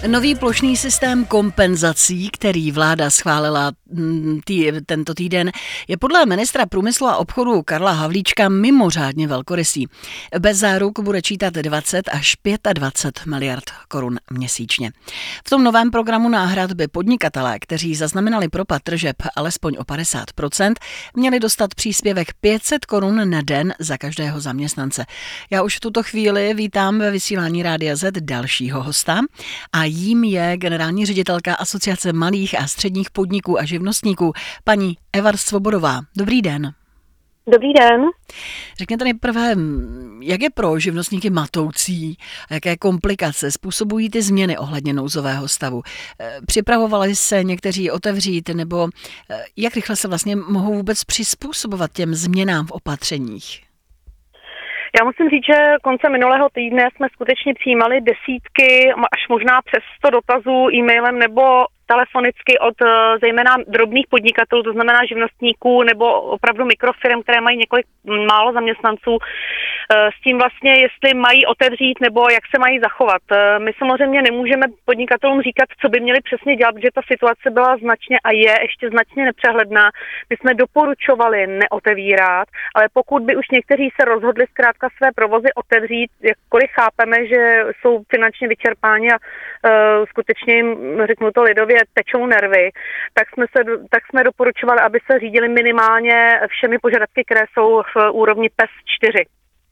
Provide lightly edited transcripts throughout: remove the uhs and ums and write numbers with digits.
Nový plošný systém kompenzací, který vláda schválila tento týden, je podle ministra průmyslu a obchodu Karla Havlíčka mimořádně velkorysý. Bez záruk bude čítat 20 až 25 miliard korun měsíčně. V tom novém programu náhrad by podnikatelé, kteří zaznamenali propad tržeb alespoň o 50%, měli dostat příspěvek 500 korun na den za každého zaměstnance. Já už v tuto chvíli vítám ve vysílání Rádia Z dalšího hosta a jím je generální ředitelka Asociace malých a středních podniků a živnostníků, paní Eva Svobodová. Dobrý den. Dobrý den. Řekněte nejprve, jak je pro živnostníky matoucí, jaké komplikace způsobují ty změny ohledně nouzového stavu. Připravovali se někteří otevřít, nebo jak rychle se vlastně mohou vůbec přizpůsobovat těm změnám v opatřeních? Já musím říct, že koncem minulého týdne jsme skutečně přijímali desítky, až možná přes 100 dotazů e-mailem nebo telefonicky od zejména drobných podnikatelů, to znamená živnostníků nebo opravdu mikrofirm, které mají několik málo zaměstnanců, s tím vlastně, jestli mají otevřít nebo jak se mají zachovat. My samozřejmě nemůžeme podnikatelům říkat, co by měli přesně dělat, protože ta situace byla značně a je ještě značně nepřehledná. My jsme doporučovali neotevírat, ale pokud by už někteří se rozhodli zkrátka své provozy otevřít, jakkoliv chápeme, že jsou finančně vyčerpáni a skutečně jim, řeknu to lidově, tečou nervy, tak jsme doporučovali, aby se řídili minimálně všemi požadavky, které jsou v úrovni PES 4.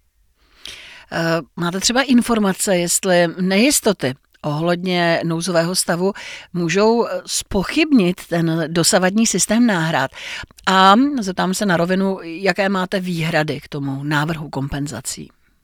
Máte třeba informace, jestli nejistoty ohledně nouzového stavu můžou zpochybnit ten dosavadní systém náhrad? A zeptám se na rovinu, jaké máte výhrady k tomu návrhu kompenzací?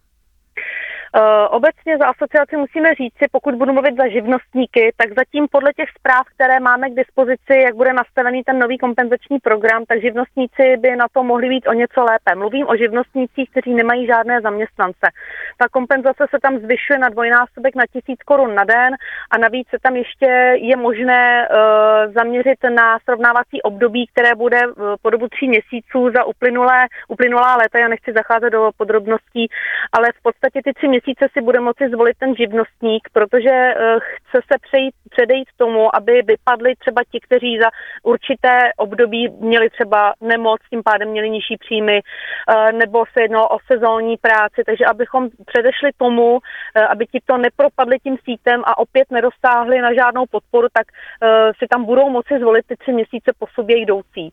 Obecně za asociaci musíme říci, pokud budu mluvit za živnostníky, tak zatím podle těch zpráv, které máme k dispozici, jak bude nastavený ten nový kompenzační program, tak živnostníci by na to mohli být o něco lépe. Mluvím o živnostnících, kteří nemají žádné zaměstnance. Ta kompenzace se tam zvyšuje na dvojnásobek na 1000 korun na den a navíc se tam ještě je možné zaměřit na srovnávací období, které bude po dobu 3 měsíců za uplynulá léta. Já nechci zacházet do podrobností, ale v podstatě ty 3 měsíce si bude moci zvolit ten živnostník, protože chce se předejít tomu, aby vypadli třeba ti, kteří za určité období měli třeba nemoc, tím pádem měli nižší příjmy, nebo se jednalo o sezónní práci, takže abychom předešli tomu, aby ti to nepropadli tím sítem a opět nedosáhli na žádnou podporu, tak si tam budou moci zvolit ty 3 měsíce po sobě jdoucí.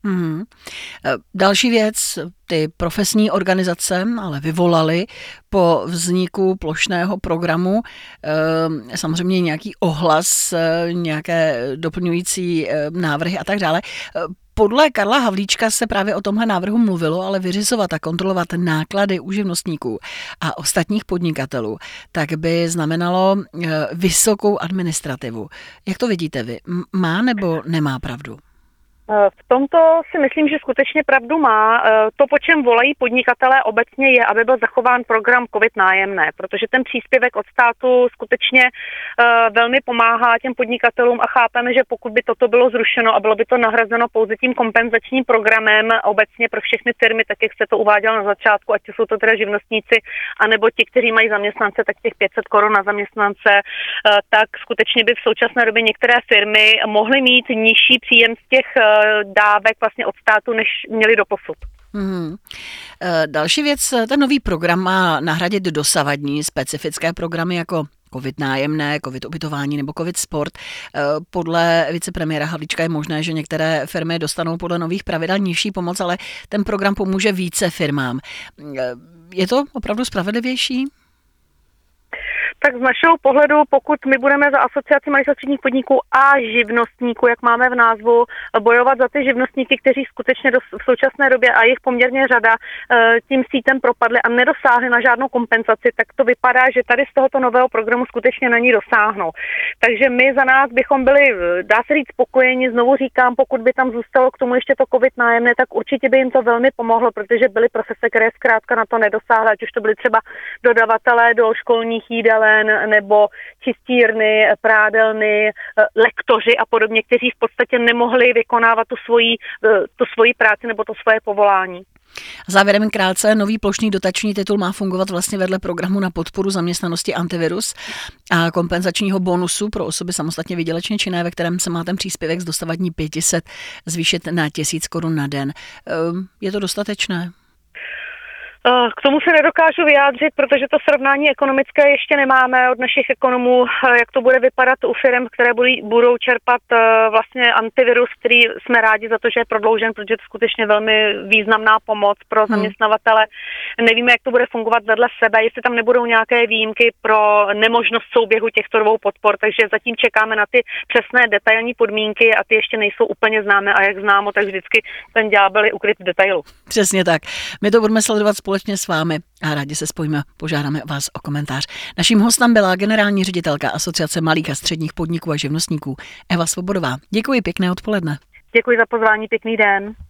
Další věc, ty profesní organizace ale vyvolaly po vzniku plošného programu samozřejmě nějaký ohlas, nějaké doplňující návrhy a tak dále. Podle Karla Havlíčka se právě o tomhle návrhu mluvilo, ale vyřizovat a kontrolovat náklady u živnostníků a ostatních podnikatelů, tak by znamenalo vysokou administrativu. Jak to vidíte vy? Má nebo nemá pravdu? V tomto si myslím, že skutečně pravdu má. To, po čem volají podnikatelé obecně, je, aby byl zachován program COVID nájemné, protože ten příspěvek od státu skutečně velmi pomáhá těm podnikatelům a chápeme, že pokud by toto bylo zrušeno a bylo by to nahrazeno pouze tím kompenzačním programem obecně pro všechny firmy, tak jak se to uvádělo na začátku, ať jsou to teda živnostníci, anebo ti, kteří mají zaměstnance, tak těch 500 korun na zaměstnance, tak skutečně by v současné době některé firmy mohly mít nižší příjem z těch dávek vlastně od státu, než měli doposud. Další věc, ten nový program má nahradit dosavadní specifické programy jako COVID nájemné, COVID ubytování nebo COVID sport. Podle vicepremiéra Havlíčka je možné, že některé firmy dostanou podle nových pravidel nižší pomoc, ale ten program pomůže více firmám. Je to opravdu spravedlivější? Tak z našeho pohledu, pokud my budeme za asociaci malých a středních podniků a živnostníků, jak máme v názvu, bojovat za ty živnostníky, kteří skutečně v současné době, a jich poměrně řada, tím sítem propadli a nedosáhli na žádnou kompenzaci, tak to vypadá, že tady z tohoto nového programu skutečně na ní dosáhnou. Takže my za nás bychom byli, dá se říct, spokojeni. Znovu říkám, pokud by tam zůstalo k tomu ještě to COVID nájemné, tak určitě by jim to velmi pomohlo, protože byly profese, které zkrátka na to nedosáhly, ať už to byly třeba dodavatelé do školních jídelen, lékáren nebo čistírny, prádelny, lektoři a podobně, kteří v podstatě nemohli vykonávat tu svoji práci nebo to svoje povolání. Závěrem krátce, nový plošný dotační titul má fungovat vlastně vedle programu na podporu zaměstnanosti Antivirus a kompenzačního bonusu pro osoby samostatně výdělečně činné, ve kterém se má ten příspěvek z dosavadní 500 zvýšit na 1000 korun na den. Je to dostatečné? K tomu se nedokážu vyjádřit, protože to srovnání ekonomické ještě nemáme od našich ekonomů, jak to bude vypadat u firm, které budou čerpat vlastně antivirus, který jsme rádi za to, že je prodloužen, protože je to skutečně velmi významná pomoc pro zaměstnavatele. Nevíme, jak to bude fungovat vedle sebe, jestli tam nebudou nějaké výjimky pro nemožnost souběhu těchto dvou podpor, takže zatím čekáme na ty přesné detailní podmínky a ty ještě nejsou úplně známé a jak známo, tak vždycky ten ďábel je ukryt v detailu. Přesně tak. My to budeme sledovat společně s vámi a rádi se spojíme, požádáme vás o komentář. Naším hostem byla generální ředitelka Asociace malých a středních podniků a živnostníků Eva Svobodová. Děkuji, pěkné odpoledne. Děkuji za pozvání, pěkný den.